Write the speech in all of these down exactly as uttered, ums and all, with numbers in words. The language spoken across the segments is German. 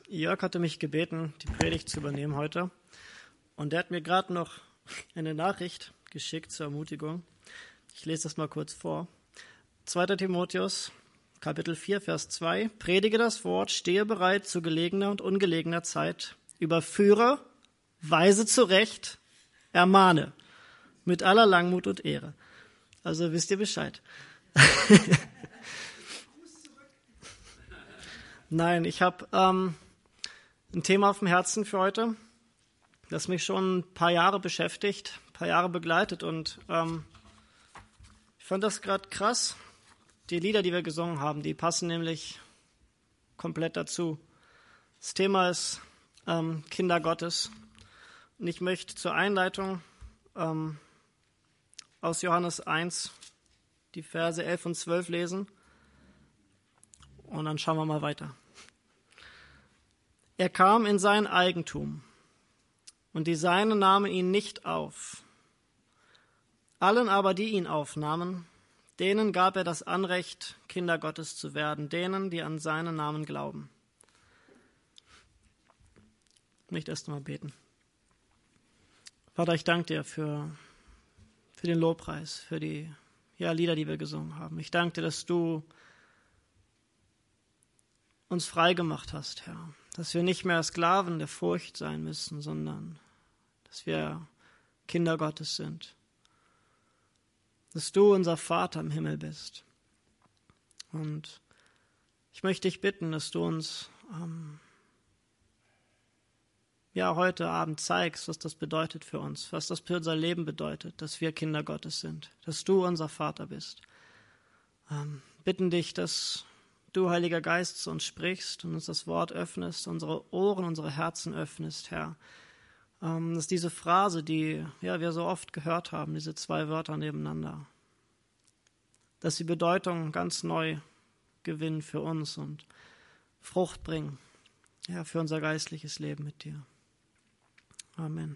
Jörg hatte mich gebeten, die Predigt zu übernehmen heute. Und er hat mir gerade noch eine Nachricht geschickt zur Ermutigung. Ich lese das mal kurz vor. zweiter Timotheus, Kapitel vier, Vers zwei. Predige das Wort, stehe bereit zu gelegener und ungelegener Zeit. Überführe, weise zurecht, ermahne. Mit aller Langmut und Ehre. Also wisst ihr Bescheid. Nein, ich habe ähm, ein Thema auf dem Herzen für heute, das mich schon ein paar Jahre beschäftigt, ein paar Jahre begleitet. Und ähm, ich fand das gerade krass. Die Lieder, die wir gesungen haben, die passen nämlich komplett dazu. Das Thema ist ähm, Kinder Gottes. Und ich möchte zur Einleitung ähm, aus Johannes eins die Verse elf und zwölf lesen. Und dann schauen wir mal weiter. Er kam in sein Eigentum, und die Seinen nahmen ihn nicht auf. Allen aber, die ihn aufnahmen, denen gab er das Anrecht, Kinder Gottes zu werden, denen, die an seinen Namen glauben. Ich möchte erst mal beten. Vater, ich danke dir für, für den Lobpreis, für die ja, Lieder, die wir gesungen haben. Ich danke dir, dass du uns frei gemacht hast, Herr. Dass wir nicht mehr Sklaven der Furcht sein müssen, sondern dass wir Kinder Gottes sind. Dass du unser Vater im Himmel bist. Und ich möchte dich bitten, dass du uns ähm, ja heute Abend zeigst, was das bedeutet für uns, was das für unser Leben bedeutet, dass wir Kinder Gottes sind, dass du unser Vater bist. Ähm, bitten dich, dass du, Heiliger Geist, zu uns sprichst und uns das Wort öffnest, unsere Ohren, unsere Herzen öffnest, Herr. Ähm, dass diese Phrase, die ja, wir so oft gehört haben, diese zwei Wörter nebeneinander, dass sie Bedeutung ganz neu gewinnen für uns und Frucht bringen, ja, für unser geistliches Leben mit dir. Amen.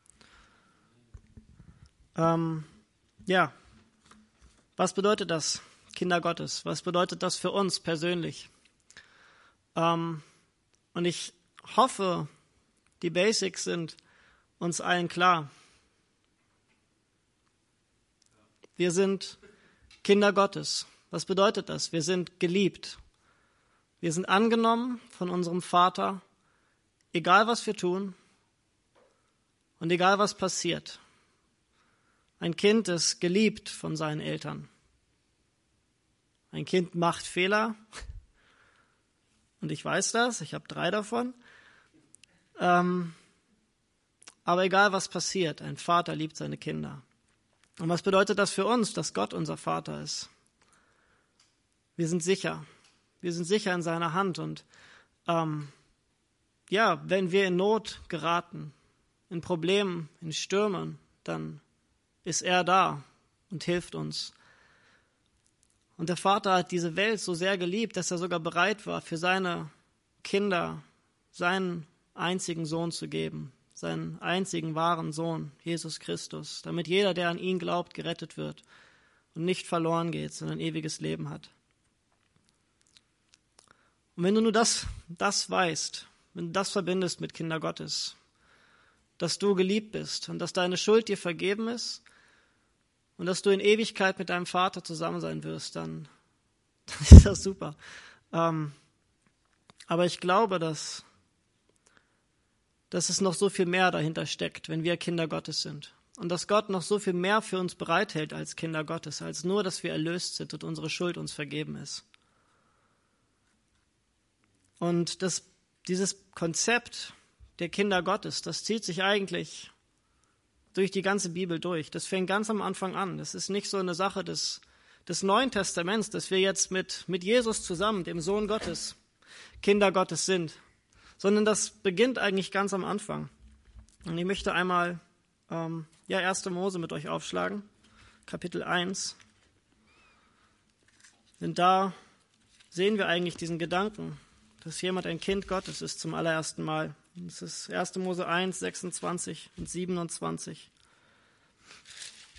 Ähm, ja, was bedeutet das? Kinder Gottes. Was bedeutet das für uns persönlich? Ähm, und ich hoffe, die Basics sind uns allen klar. Wir sind Kinder Gottes. Was bedeutet das? Wir sind geliebt. Wir sind angenommen von unserem Vater, egal was wir tun und egal was passiert. Ein Kind ist geliebt von seinen Eltern. Ein Kind macht Fehler und ich weiß das, ich habe drei davon. Ähm, aber egal was passiert, ein Vater liebt seine Kinder. Und was bedeutet das für uns, dass Gott unser Vater ist? Wir sind sicher, wir sind sicher in seiner Hand und ähm, ja, wenn wir in Not geraten, in Problemen, in Stürmen, dann ist er da und hilft uns. Und der Vater hat diese Welt so sehr geliebt, dass er sogar bereit war, für seine Kinder seinen einzigen Sohn zu geben, seinen einzigen wahren Sohn, Jesus Christus, damit jeder, der an ihn glaubt, gerettet wird und nicht verloren geht, sondern ein ewiges Leben hat. Und wenn du nur das, das weißt, wenn du das verbindest mit Kinder Gottes, dass du geliebt bist und dass deine Schuld dir vergeben ist, und dass du in Ewigkeit mit deinem Vater zusammen sein wirst, dann, dann ist das super. Ähm, aber ich glaube, dass, dass es noch so viel mehr dahinter steckt, wenn wir Kinder Gottes sind. Und dass Gott noch so viel mehr für uns bereithält als Kinder Gottes, als nur, dass wir erlöst sind und unsere Schuld uns vergeben ist. Und das, dieses Konzept der Kinder Gottes, das zieht sich eigentlich durch die ganze Bibel durch. Das fängt ganz am Anfang an. Das ist nicht so eine Sache des, des Neuen Testaments, dass wir jetzt mit, mit Jesus zusammen, dem Sohn Gottes, Kinder Gottes sind, sondern das beginnt eigentlich ganz am Anfang. Und ich möchte einmal ähm, ja, erster Mose mit euch aufschlagen, Kapitel eins. Denn da sehen wir eigentlich diesen Gedanken, dass jemand ein Kind Gottes ist zum allerersten Mal. Das ist erster Mose eins, sechsundzwanzig und siebenundzwanzig.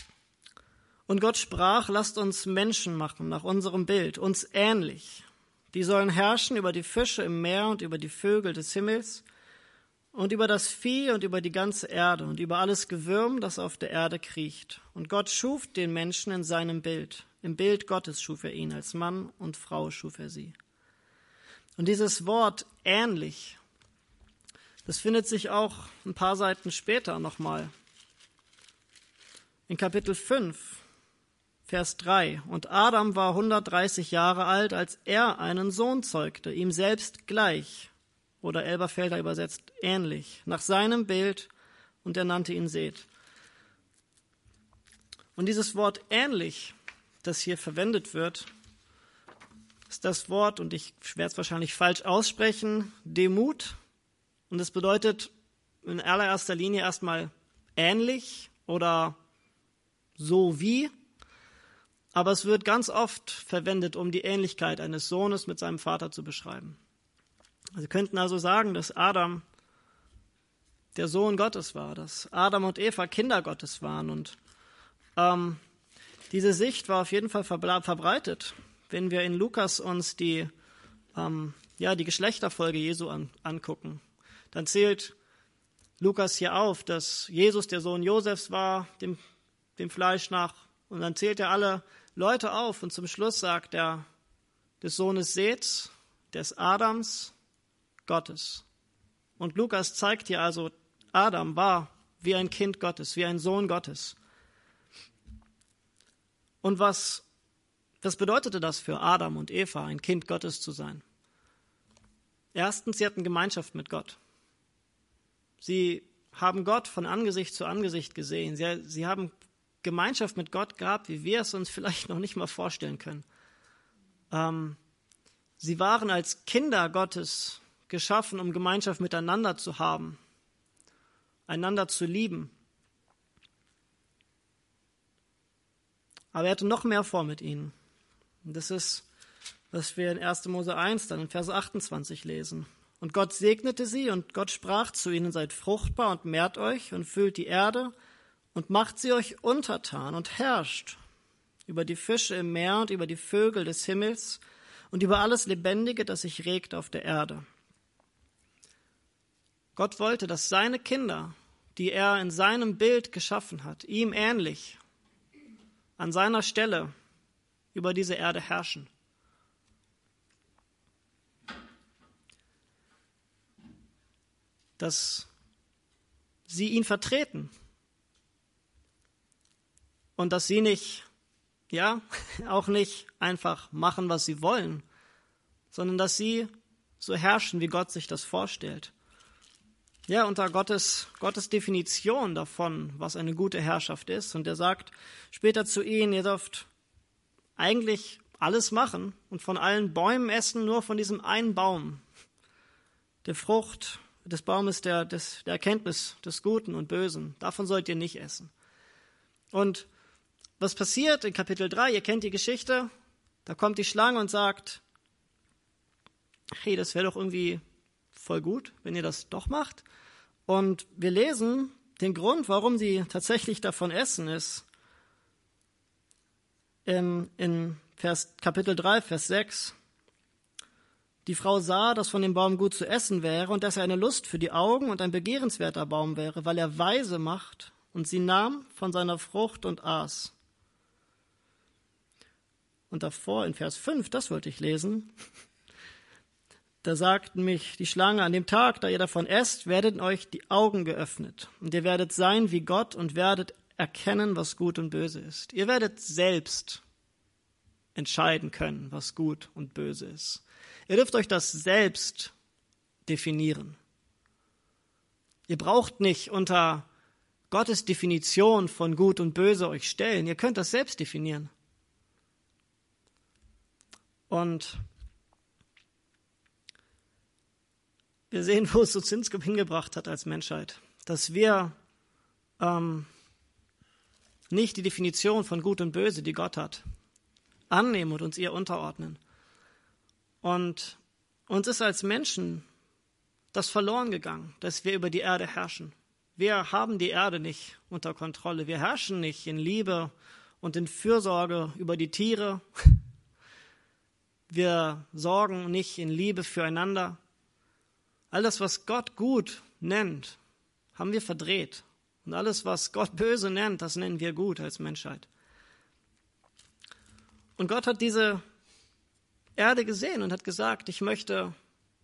Und Gott sprach, lasst uns Menschen machen nach unserem Bild, uns ähnlich, Die sollen herrschen über die Fische im Meer und über die Vögel des Himmels und über das Vieh und über die ganze Erde und über alles Gewürm, das auf der Erde kriecht. Und Gott schuf den Menschen in seinem Bild. Im Bild Gottes schuf er ihn, als Mann und Frau schuf er sie. Und dieses Wort ähnlich, das findet sich auch ein paar Seiten später nochmal. In Kapitel fünf, Vers drei. Und Adam war hundertdreißig Jahre alt, als er einen Sohn zeugte, ihm selbst gleich, oder Elberfelder übersetzt ähnlich, nach seinem Bild, und er nannte ihn Seth. Und dieses Wort ähnlich, das hier verwendet wird, ist das Wort, und ich werde es wahrscheinlich falsch aussprechen, Demut. Und es bedeutet in allererster Linie erstmal ähnlich oder so wie. Aber es wird ganz oft verwendet, um die Ähnlichkeit eines Sohnes mit seinem Vater zu beschreiben. Sie könnten also sagen, dass Adam der Sohn Gottes war, dass Adam und Eva Kinder Gottes waren. Und ähm, diese Sicht war auf jeden Fall verbreitet, wenn wir in Lukas uns die, ähm, ja, die Geschlechterfolge Jesu an, angucken. Dann zählt Lukas hier auf, dass Jesus der Sohn Josefs war, dem, dem Fleisch nach. Und dann zählt er alle Leute auf und zum Schluss sagt er, des Sohnes Seths, des Adams, Gottes. Und Lukas zeigt hier also, Adam war wie ein Kind Gottes, wie ein Sohn Gottes. Und was, was bedeutete das für Adam und Eva, ein Kind Gottes zu sein? Erstens, sie hatten Gemeinschaft mit Gott. Sie haben Gott von Angesicht zu Angesicht gesehen. Sie, sie haben Gemeinschaft mit Gott gehabt, wie wir es uns vielleicht noch nicht mal vorstellen können. Ähm, sie waren als Kinder Gottes geschaffen, um Gemeinschaft miteinander zu haben, einander zu lieben. Aber er hatte noch mehr vor mit ihnen. Und das ist, was wir in erster Mose eins dann in Vers achtundzwanzig lesen. Und Gott segnete sie und Gott sprach zu ihnen, seid fruchtbar und mehrt euch und füllt die Erde und macht sie euch untertan und herrscht über die Fische im Meer und über die Vögel des Himmels und über alles Lebendige, das sich regt auf der Erde. Gott wollte, dass seine Kinder, die er in seinem Bild geschaffen hat, ihm ähnlich, an seiner Stelle über diese Erde herrschen. Dass sie ihn vertreten und dass sie nicht, ja, auch nicht einfach machen, was sie wollen, sondern dass sie so herrschen, wie Gott sich das vorstellt. Ja, unter Gottes, Gottes Definition davon, was eine gute Herrschaft ist. Und er sagt später zu ihnen, ihr dürft eigentlich alles machen und von allen Bäumen essen, nur von diesem einen Baum, der Frucht des Baumes der, des, der Erkenntnis des Guten und Bösen. Davon sollt ihr nicht essen. Und was passiert in Kapitel drei? Ihr kennt die Geschichte. Da kommt die Schlange und sagt, hey, das wäre doch irgendwie voll gut, wenn ihr das doch macht. Und wir lesen den Grund, warum sie tatsächlich davon essen, ist in, in Vers, Kapitel drei, Vers sechs. Die Frau sah, dass von dem Baum gut zu essen wäre und dass er eine Lust für die Augen und ein begehrenswerter Baum wäre, weil er weise macht. Und sie nahm von seiner Frucht und aß. Und davor in Vers fünf, das wollte ich lesen, da sagt mich die Schlange, an dem Tag, da ihr davon esst, werden euch die Augen geöffnet. Und ihr werdet sein wie Gott und werdet erkennen, was gut und böse ist. Ihr werdet selbst entscheiden können, was gut und böse ist. Ihr dürft euch das selbst definieren. Ihr braucht nicht unter Gottes Definition von gut und böse euch stellen. Ihr könnt das selbst definieren. Und wir sehen, wo es uns insgesamt hingebracht hat als Menschheit, dass wir ähm, nicht die Definition von Gut und Böse, die Gott hat, annehmen und uns ihr unterordnen. Und uns ist als Menschen das verloren gegangen, dass wir über die Erde herrschen. Wir haben die Erde nicht unter Kontrolle. Wir herrschen nicht in Liebe und in Fürsorge über die Tiere. Wir sorgen nicht in Liebe füreinander. All das, was Gott gut nennt, haben wir verdreht. Und alles, was Gott böse nennt, das nennen wir gut als Menschheit. Und Gott hat diese Erde gesehen und hat gesagt, ich möchte,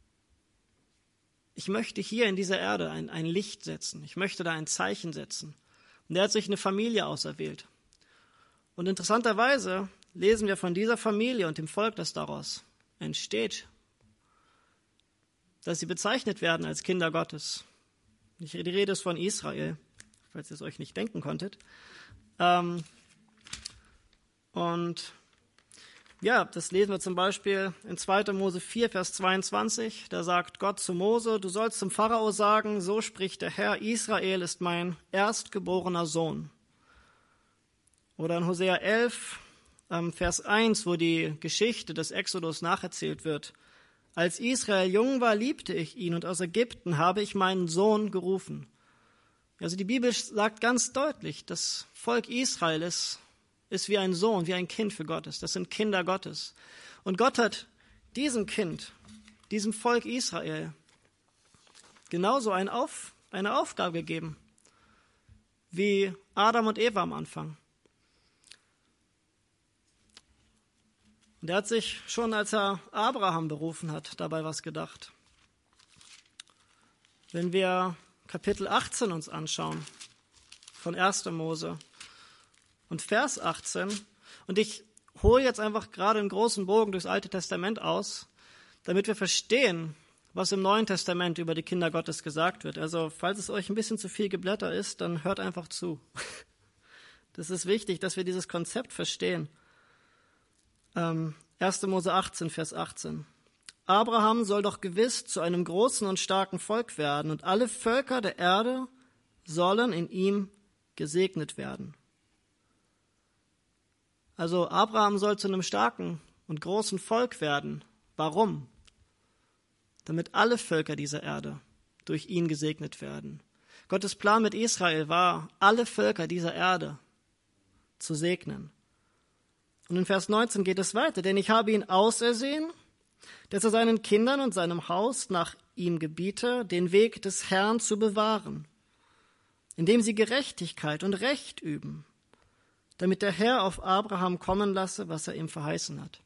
ich möchte hier in dieser Erde ein, ein Licht setzen. Ich möchte da ein Zeichen setzen. Und er hat sich eine Familie auserwählt. Und interessanterweise lesen wir von dieser Familie und dem Volk, das daraus entsteht, dass sie bezeichnet werden als Kinder Gottes. Die Rede ist von Israel, falls ihr es euch nicht denken konntet. Ähm, und ja, das lesen wir zum Beispiel in zweiter Mose vier, Vers zweiundzwanzig. Da sagt Gott zu Mose, du sollst zum Pharao sagen, so spricht der Herr, Israel ist mein erstgeborener Sohn. Oder in Hosea elf, ähm, Vers eins, wo die Geschichte des Exodus nacherzählt wird. Als Israel jung war, liebte ich ihn und aus Ägypten habe ich meinen Sohn gerufen. Also die Bibel sagt ganz deutlich, das Volk Israel ist, ist wie ein Sohn, wie ein Kind für Gottes. Das sind Kinder Gottes. Und Gott hat diesem Kind, diesem Volk Israel, genauso eine, Auf, eine Aufgabe gegeben, wie Adam und Eva am Anfang. Und er hat sich schon, als er Abraham berufen hat, dabei was gedacht. Wenn wir Kapitel achtzehn uns anschauen, von erster Mose und Vers achtzehn, und ich hole jetzt einfach gerade einen großen Bogen durchs Alte Testament aus, damit wir verstehen, was im Neuen Testament über die Kinder Gottes gesagt wird. Also, falls es euch ein bisschen zu viel Geblätter ist, dann hört einfach zu. Das ist wichtig, dass wir dieses Konzept verstehen. Ähm, erster Mose achtzehn, Vers achtzehn. Abraham soll doch gewiss zu einem großen und starken Volk werden, und alle Völker der Erde sollen in ihm gesegnet werden. Also Abraham soll zu einem starken und großen Volk werden. Warum? Damit alle Völker dieser Erde durch ihn gesegnet werden. Gottes Plan mit Israel war, alle Völker dieser Erde zu segnen. Und in Vers neunzehn geht es weiter, denn ich habe ihn ausersehen, dass er seinen Kindern und seinem Haus nach ihm gebiete, den Weg des Herrn zu bewahren, indem sie Gerechtigkeit und Recht üben, damit der Herr auf Abraham kommen lasse, was er ihm verheißen hat.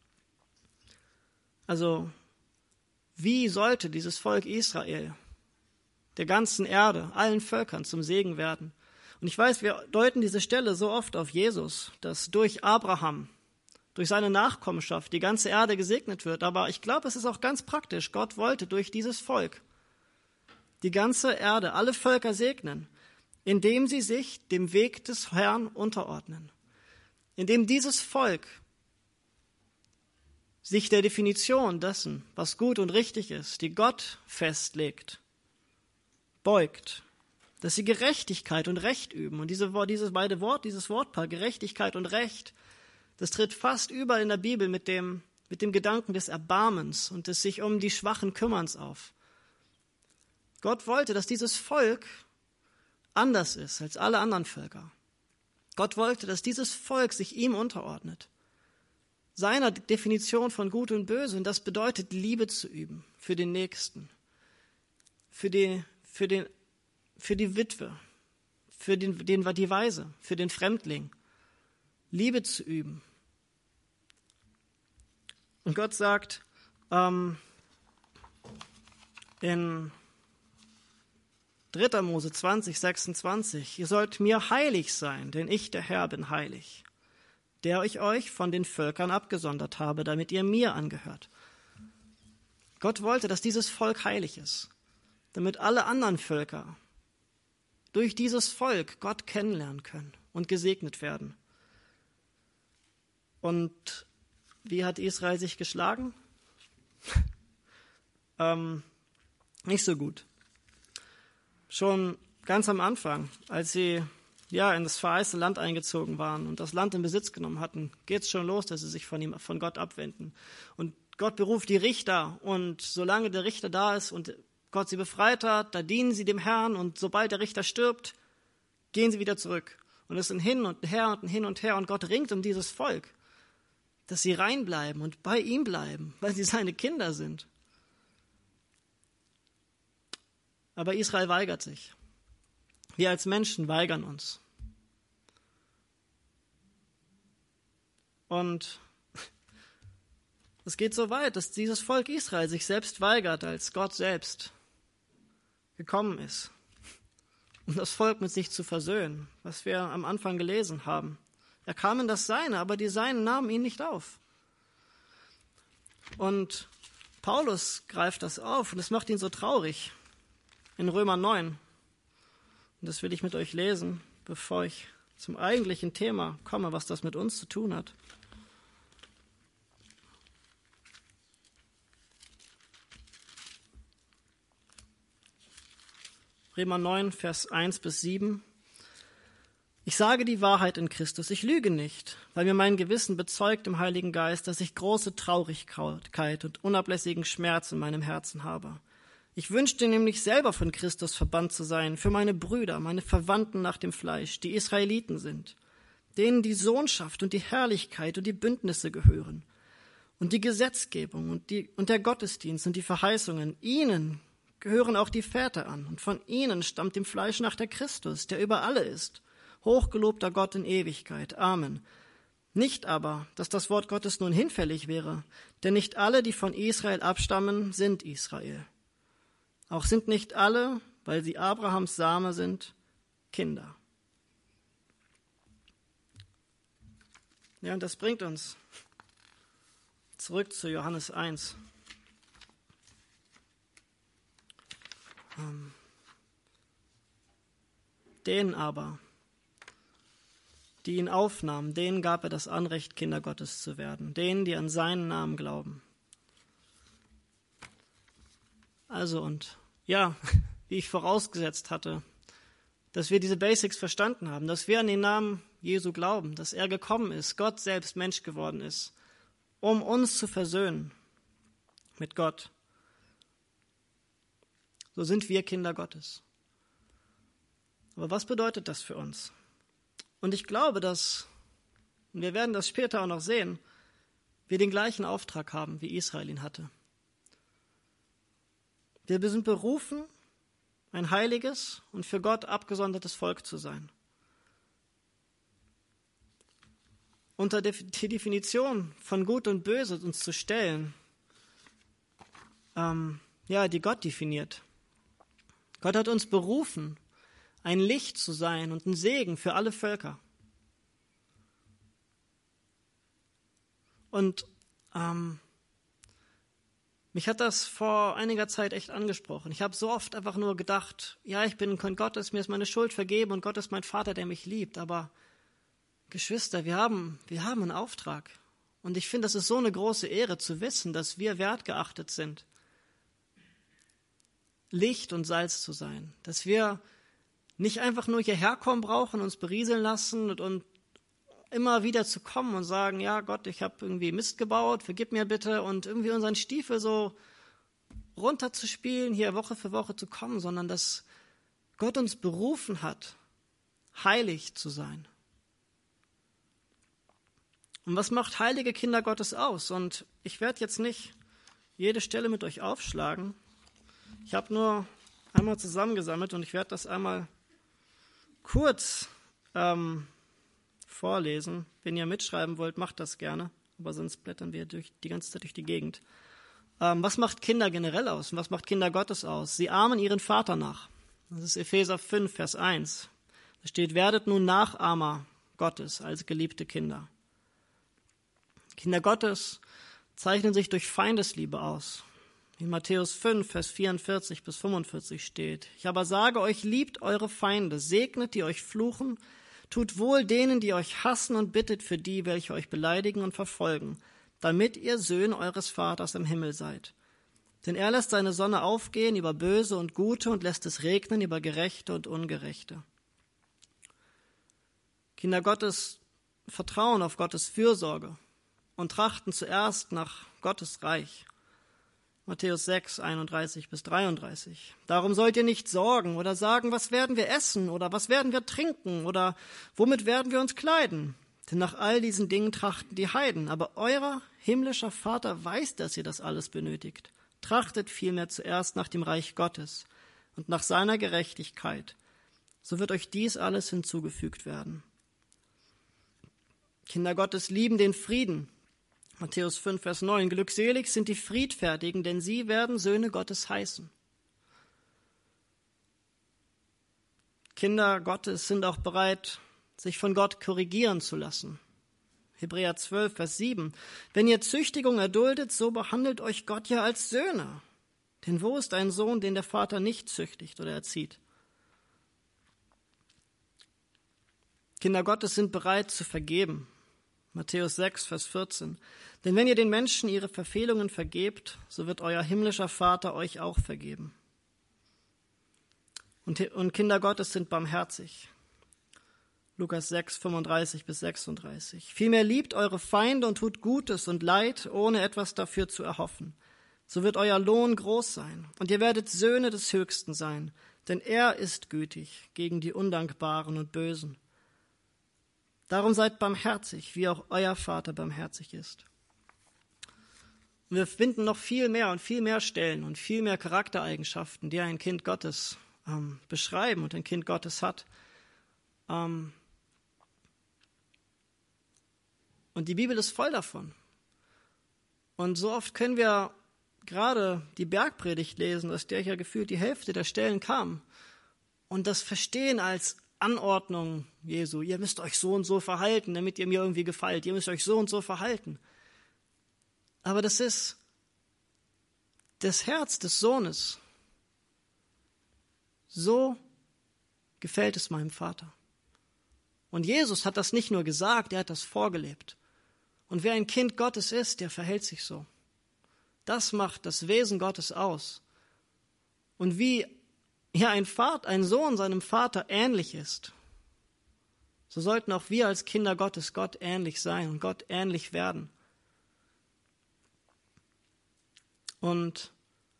Also, wie sollte dieses Volk Israel der ganzen Erde, allen Völkern zum Segen werden? Und ich weiß, wir deuten diese Stelle so oft auf Jesus, dass durch Abraham, durch seine Nachkommenschaft die ganze Erde gesegnet wird. Aber ich glaube, es ist auch ganz praktisch. Gott wollte durch dieses Volk die ganze Erde, alle Völker segnen, indem sie sich dem Weg des Herrn unterordnen. Indem dieses Volk sich der Definition dessen, was gut und richtig ist, die Gott festlegt, beugt. Dass sie Gerechtigkeit und Recht üben. Und diese, dieses beide Wort, dieses Wortpaar, Gerechtigkeit und Recht, das tritt fast überall in der Bibel mit dem, mit dem Gedanken des Erbarmens und des sich um die Schwachen Kümmerns auf. Gott wollte, dass dieses Volk anders ist als alle anderen Völker. Gott wollte, dass dieses Volk sich ihm unterordnet. Seiner Definition von Gut und Böse. Und das bedeutet, Liebe zu üben für den Nächsten, für die, für den, für die Witwe, für den, den, die Waise, für den Fremdling. Liebe zu üben. Und Gott sagt ähm, in dritter Mose zwanzig, sechsundzwanzig, ihr sollt mir heilig sein, denn ich, der Herr, bin heilig, der ich euch von den Völkern abgesondert habe, damit ihr mir angehört. Gott wollte, dass dieses Volk heilig ist, damit alle anderen Völker durch dieses Volk Gott kennenlernen können und gesegnet werden. Und wie hat Israel sich geschlagen? ähm, nicht so gut. Schon ganz am Anfang, als sie ja in das verheißene Land eingezogen waren und das Land in Besitz genommen hatten, geht es schon los, dass sie sich von ihm, von Gott abwenden. Und Gott beruft die Richter, und solange der Richter da ist und Gott sie befreit hat, da dienen sie dem Herrn, und sobald der Richter stirbt, gehen sie wieder zurück. Und es ist ein Hin und Her und ein Hin und Her, und Gott ringt um dieses Volk, dass sie rein bleiben und bei ihm bleiben, weil sie seine Kinder sind. Aber Israel weigert sich. Wir als Menschen weigern uns. Und es geht so weit, dass dieses Volk Israel sich selbst weigert, als Gott selbst gekommen ist, um das Volk mit sich zu versöhnen, was wir am Anfang gelesen haben. Er kam in das Seine, aber die Seinen nahmen ihn nicht auf. Und Paulus greift das auf und es macht ihn so traurig in Römer neun. Und das will ich mit euch lesen, bevor ich zum eigentlichen Thema komme, was das mit uns zu tun hat. Römer neun, Vers eins bis sieben. Ich sage die Wahrheit in Christus, ich lüge nicht, weil mir mein Gewissen bezeugt im Heiligen Geist, dass ich große Traurigkeit und unablässigen Schmerz in meinem Herzen habe. Ich wünschte nämlich selber von Christus verbannt zu sein, für meine Brüder, meine Verwandten nach dem Fleisch, die Israeliten sind, denen die Sohnschaft und die Herrlichkeit und die Bündnisse gehören und die Gesetzgebung und, die, und der Gottesdienst und die Verheißungen, ihnen gehören auch die Väter an und von ihnen stammt dem Fleisch nach der Christus, der über alle ist, hochgelobter Gott in Ewigkeit. Amen. Nicht aber, dass das Wort Gottes nun hinfällig wäre, denn nicht alle, die von Israel abstammen, sind Israel. Auch sind nicht alle, weil sie Abrahams Same sind, Kinder. Ja, und das bringt uns zurück zu Johannes eins. Ähm, denen aber, die ihn aufnahmen, denen gab er das Anrecht, Kinder Gottes zu werden, denen, die an seinen Namen glauben. Also und ja, wie ich vorausgesetzt hatte, dass wir diese Basics verstanden haben, dass wir an den Namen Jesu glauben, dass er gekommen ist, Gott selbst Mensch geworden ist, um uns zu versöhnen mit Gott. So sind wir Kinder Gottes. Aber was bedeutet das für uns? Und ich glaube, dass, und wir werden das später auch noch sehen, wir den gleichen Auftrag haben, wie Israel ihn hatte. Wir sind berufen, ein heiliges und für Gott abgesondertes Volk zu sein. Unter die Definition von Gut und Böse uns zu stellen, ähm, ja, die Gott definiert. Gott hat uns berufen, ein Licht zu sein und ein Segen für alle Völker. Und ähm, mich hat das vor einiger Zeit echt angesprochen. Ich habe so oft einfach nur gedacht, ja, ich bin ein Kind Gottes, mir ist meine Schuld vergeben und Gott ist mein Vater, der mich liebt. Aber Geschwister, wir haben, wir haben einen Auftrag. Und ich finde, das ist so eine große Ehre zu wissen, dass wir wertgeachtet sind, Licht und Salz zu sein. Dass wir nicht einfach nur hierher kommen brauchen, uns berieseln lassen und, und immer wieder zu kommen und sagen, ja Gott, ich habe irgendwie Mist gebaut, vergib mir bitte, und irgendwie unseren Stiefel so runterzuspielen, hier Woche für Woche zu kommen, sondern dass Gott uns berufen hat, heilig zu sein. Und was macht heilige Kinder Gottes aus? Und ich werde jetzt nicht jede Stelle mit euch aufschlagen. Ich habe nur einmal zusammengesammelt und ich werde das einmal kurz ähm, vorlesen. Wenn ihr mitschreiben wollt, macht das gerne, aber sonst blättern wir durch, die ganze Zeit durch die Gegend. Ähm, was macht Kinder generell aus und was macht Kinder Gottes aus? Sie ahmen ihren Vater nach. Das ist Epheser fünf, Vers eins. Da steht, werdet nun Nachahmer Gottes als geliebte Kinder. Kinder Gottes zeichnen sich durch Feindesliebe aus. In Matthäus fünf, Vers vierundvierzig bis fünfundvierzig steht, ich aber sage euch, liebt eure Feinde, segnet, die euch fluchen, tut wohl denen, die euch hassen, und bittet für die, welche euch beleidigen und verfolgen, damit ihr Söhne eures Vaters im Himmel seid. Denn er lässt seine Sonne aufgehen über Böse und Gute und lässt es regnen über Gerechte und Ungerechte. Kinder Gottes vertrauen auf Gottes Fürsorge und trachten zuerst nach Gottes Reich. Matthäus sechs, einunddreißig bis dreiunddreißig. Darum sollt ihr nicht sorgen oder sagen, was werden wir essen oder was werden wir trinken oder womit werden wir uns kleiden? Denn nach all diesen Dingen trachten die Heiden. Aber euer himmlischer Vater weiß, dass ihr das alles benötigt. Trachtet vielmehr zuerst nach dem Reich Gottes und nach seiner Gerechtigkeit. So wird euch dies alles hinzugefügt werden. Kinder Gottes lieben den Frieden. Matthäus fünf, Vers neun. Glückselig sind die Friedfertigen, denn sie werden Söhne Gottes heißen. Kinder Gottes sind auch bereit, sich von Gott korrigieren zu lassen. Hebräer zwölf, Vers sieben. Wenn ihr Züchtigung erduldet, so behandelt euch Gott ja als Söhne. Denn wo ist ein Sohn, den der Vater nicht züchtigt oder erzieht? Kinder Gottes sind bereit zu vergeben. Matthäus sechs, Vers vierzehn. Denn wenn ihr den Menschen ihre Verfehlungen vergebt, so wird euer himmlischer Vater euch auch vergeben. Und, und Kinder Gottes sind barmherzig. Lukas sechs, fünfunddreißig bis sechsunddreißig. Vielmehr liebt eure Feinde und tut Gutes und Leid, ohne etwas dafür zu erhoffen. So wird euer Lohn groß sein, und ihr werdet Söhne des Höchsten sein, denn er ist gütig gegen die Undankbaren und Bösen. Darum seid barmherzig, wie auch euer Vater barmherzig ist. Und wir finden noch viel mehr und viel mehr Stellen und viel mehr Charaktereigenschaften, die ein Kind Gottes ähm, beschreiben und ein Kind Gottes hat. Ähm, und die Bibel ist voll davon. Und so oft können wir gerade die Bergpredigt lesen, aus der ja gefühlt die Hälfte der Stellen kam, und das verstehen als Anordnung Jesu. Ihr müsst euch so und so verhalten, damit ihr mir irgendwie gefällt. Ihr müsst euch so und so verhalten. Aber das ist das Herz des Sohnes. So gefällt es meinem Vater. Und Jesus hat das nicht nur gesagt, er hat das vorgelebt. Und wer ein Kind Gottes ist, der verhält sich so. Das macht das Wesen Gottes aus. Und wie ja ein Vater, ein Sohn seinem Vater ähnlich ist, so sollten auch wir als Kinder Gottes Gott ähnlich sein und Gott ähnlich werden. Und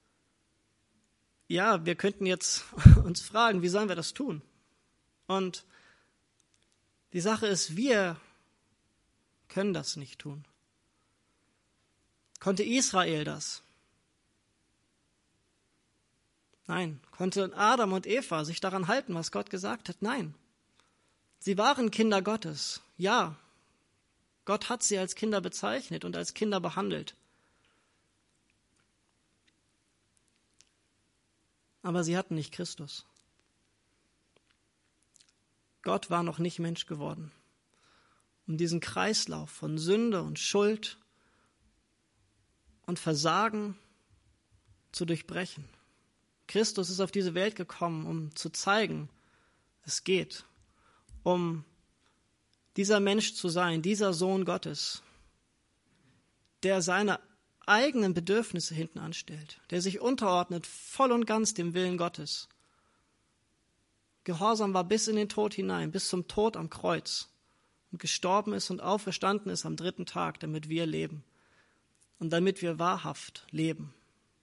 ja, wir könnten jetzt uns fragen, wie sollen wir das tun? Und die Sache ist, wir können das nicht tun. Konnte Israel das? Nein. Konnten Adam und Eva sich daran halten, was Gott gesagt hat? Nein. Sie waren Kinder Gottes. Ja, Gott hat sie als Kinder bezeichnet und als Kinder behandelt. Aber sie hatten nicht Christus. Gott war noch nicht Mensch geworden, um diesen Kreislauf von Sünde und Schuld und Versagen zu durchbrechen. Christus ist auf diese Welt gekommen, um zu zeigen, es geht, um dieser Mensch zu sein, dieser Sohn Gottes, der seine eigenen Bedürfnisse hinten anstellt, der sich unterordnet voll und ganz dem Willen Gottes. Gehorsam war bis in den Tod hinein, bis zum Tod am Kreuz und gestorben ist und auferstanden ist am dritten Tag, damit wir leben und damit wir wahrhaft leben.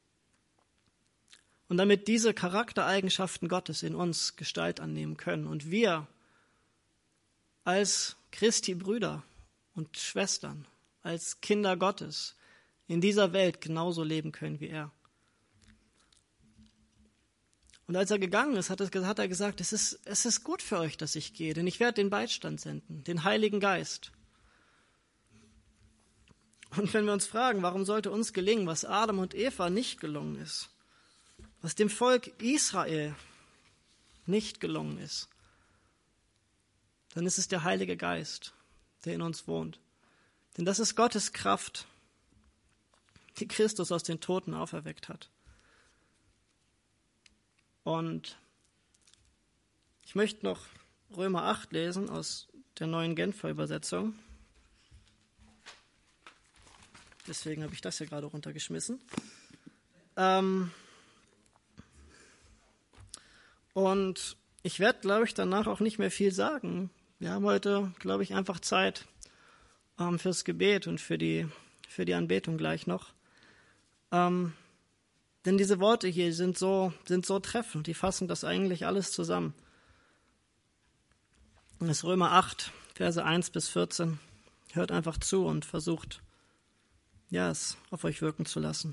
Und damit diese Charaktereigenschaften Gottes in uns Gestalt annehmen können und wir als Christi Brüder und Schwestern, als Kinder Gottes in dieser Welt genauso leben können wie er. Und als er gegangen ist, hat er gesagt, es ist, es ist gut für euch, dass ich gehe, denn ich werde den Beistand senden, den Heiligen Geist. Und wenn wir uns fragen, warum sollte uns gelingen, was Adam und Eva nicht gelungen ist, was dem Volk Israel nicht gelungen ist, dann ist es der Heilige Geist, der in uns wohnt. Denn das ist Gottes Kraft, die Christus aus den Toten auferweckt hat. Und ich möchte noch Römer acht lesen aus der neuen Genfer Übersetzung. Deswegen habe ich das hier gerade runtergeschmissen. Ähm und ich werde, glaube ich, danach auch nicht mehr viel sagen. Wir haben heute, glaube ich, einfach Zeit ähm, fürs Gebet und für die, für die Anbetung gleich noch. Ähm, denn diese Worte hier sind so, sind so treffend, die fassen das eigentlich alles zusammen. Das ist Römer acht, Verse eins bis vierzehn. Hört einfach zu und versucht, ja, es auf euch wirken zu lassen.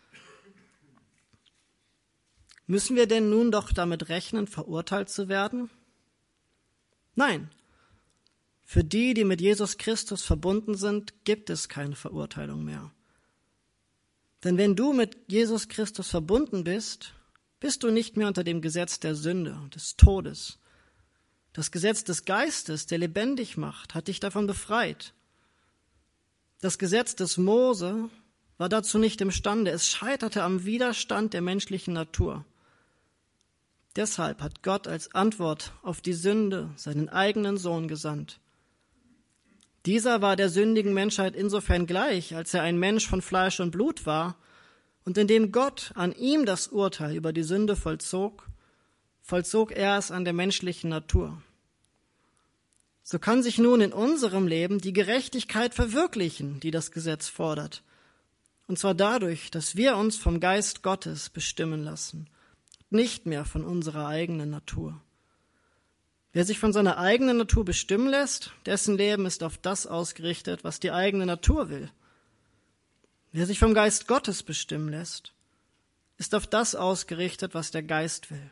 Müssen wir denn nun doch damit rechnen, verurteilt zu werden? Nein. Für die, die mit Jesus Christus verbunden sind, gibt es keine Verurteilung mehr. Denn wenn du mit Jesus Christus verbunden bist, bist du nicht mehr unter dem Gesetz der Sünde, des Todes. Das Gesetz des Geistes, der lebendig macht, hat dich davon befreit. Das Gesetz des Mose war dazu nicht imstande. Es scheiterte am Widerstand der menschlichen Natur. Deshalb hat Gott als Antwort auf die Sünde seinen eigenen Sohn gesandt. Dieser war der sündigen Menschheit insofern gleich, als er ein Mensch von Fleisch und Blut war, und indem Gott an ihm das Urteil über die Sünde vollzog, vollzog er es an der menschlichen Natur. So kann sich nun in unserem Leben die Gerechtigkeit verwirklichen, die das Gesetz fordert, und zwar dadurch, dass wir uns vom Geist Gottes bestimmen lassen, nicht mehr von unserer eigenen Natur. Wer sich von seiner eigenen Natur bestimmen lässt, dessen Leben ist auf das ausgerichtet, was die eigene Natur will. Wer sich vom Geist Gottes bestimmen lässt, ist auf das ausgerichtet, was der Geist will.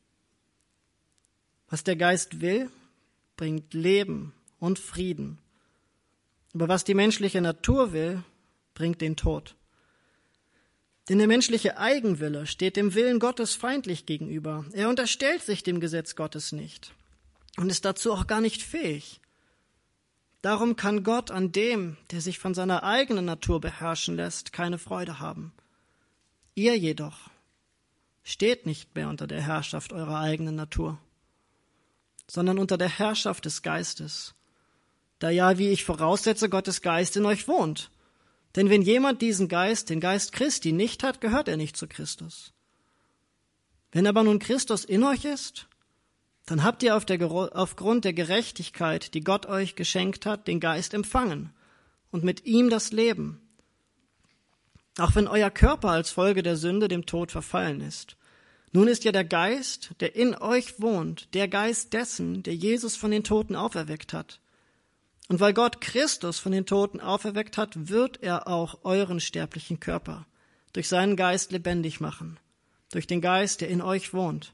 Was der Geist will, bringt Leben und Frieden. Aber was die menschliche Natur will, bringt den Tod. Denn der menschliche Eigenwille steht dem Willen Gottes feindlich gegenüber. Er unterstellt sich dem Gesetz Gottes nicht und ist dazu auch gar nicht fähig. Darum kann Gott an dem, der sich von seiner eigenen Natur beherrschen lässt, keine Freude haben. Ihr jedoch steht nicht mehr unter der Herrschaft eurer eigenen Natur, sondern unter der Herrschaft des Geistes, da ja, wie ich voraussetze, Gottes Geist in euch wohnt. Denn wenn jemand diesen Geist, den Geist Christi, nicht hat, gehört er nicht zu Christus. Wenn aber nun Christus in euch ist, dann habt ihr auf der, aufgrund der Gerechtigkeit, die Gott euch geschenkt hat, den Geist empfangen und mit ihm das Leben. Auch wenn euer Körper als Folge der Sünde dem Tod verfallen ist. Nun ist ja der Geist, der in euch wohnt, der Geist dessen, der Jesus von den Toten auferweckt hat. Und weil Gott Christus von den Toten auferweckt hat, wird er auch euren sterblichen Körper durch seinen Geist lebendig machen, durch den Geist, der in euch wohnt.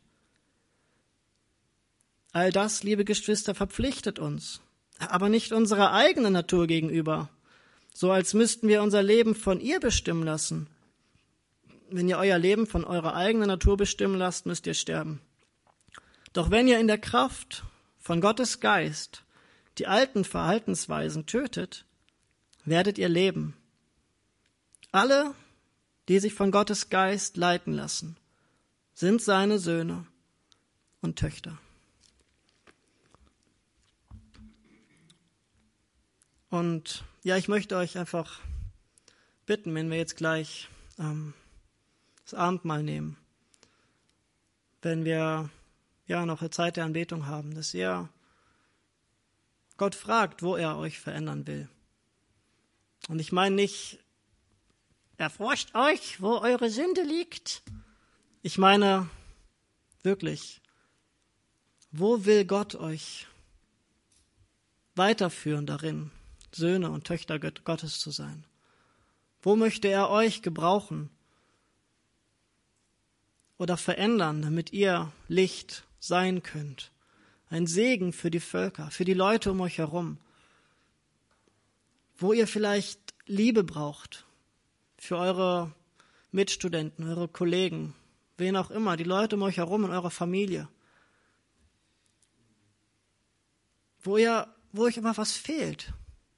All das, liebe Geschwister, verpflichtet uns, aber nicht unserer eigenen Natur gegenüber, so als müssten wir unser Leben von ihr bestimmen lassen. Wenn ihr euer Leben von eurer eigenen Natur bestimmen lasst, müsst ihr sterben. Doch wenn ihr in der Kraft von Gottes Geist die alten Verhaltensweisen tötet, werdet ihr leben. Alle, die sich von Gottes Geist leiten lassen, sind seine Söhne und Töchter. Und ja, ich möchte euch einfach bitten, wenn wir jetzt gleich ähm, das Abendmahl nehmen, wenn wir ja noch eine Zeit der Anbetung haben, dass ihr Gott fragt, wo er euch verändern will. Und ich meine nicht, erforscht euch, wo eure Sünde liegt. Ich meine wirklich, wo will Gott euch weiterführen darin, Söhne und Töchter Gottes zu sein? Wo möchte er euch gebrauchen oder verändern, damit ihr Licht sein könnt? Ein Segen für die Völker, für die Leute um euch herum. Wo ihr vielleicht Liebe braucht für eure Mitstudenten, eure Kollegen, wen auch immer, die Leute um euch herum in eurer Familie. Wo ihr, wo euch immer was fehlt.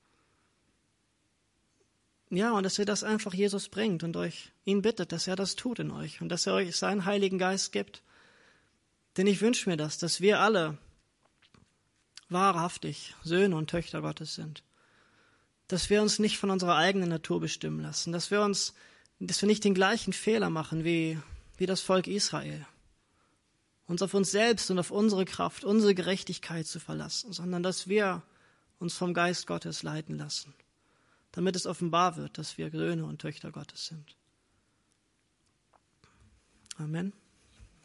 Ja, und dass ihr das einfach Jesus bringt und euch ihn bittet, dass er das tut in euch und dass er euch seinen Heiligen Geist gibt. Denn ich wünsche mir das, dass wir alle wahrhaftig Söhne und Töchter Gottes sind. Dass wir uns nicht von unserer eigenen Natur bestimmen lassen, dass wir uns, dass wir nicht den gleichen Fehler machen wie, wie das Volk Israel. Uns auf uns selbst und auf unsere Kraft, unsere Gerechtigkeit zu verlassen, sondern dass wir uns vom Geist Gottes leiten lassen, damit es offenbar wird, dass wir Söhne und Töchter Gottes sind. Amen.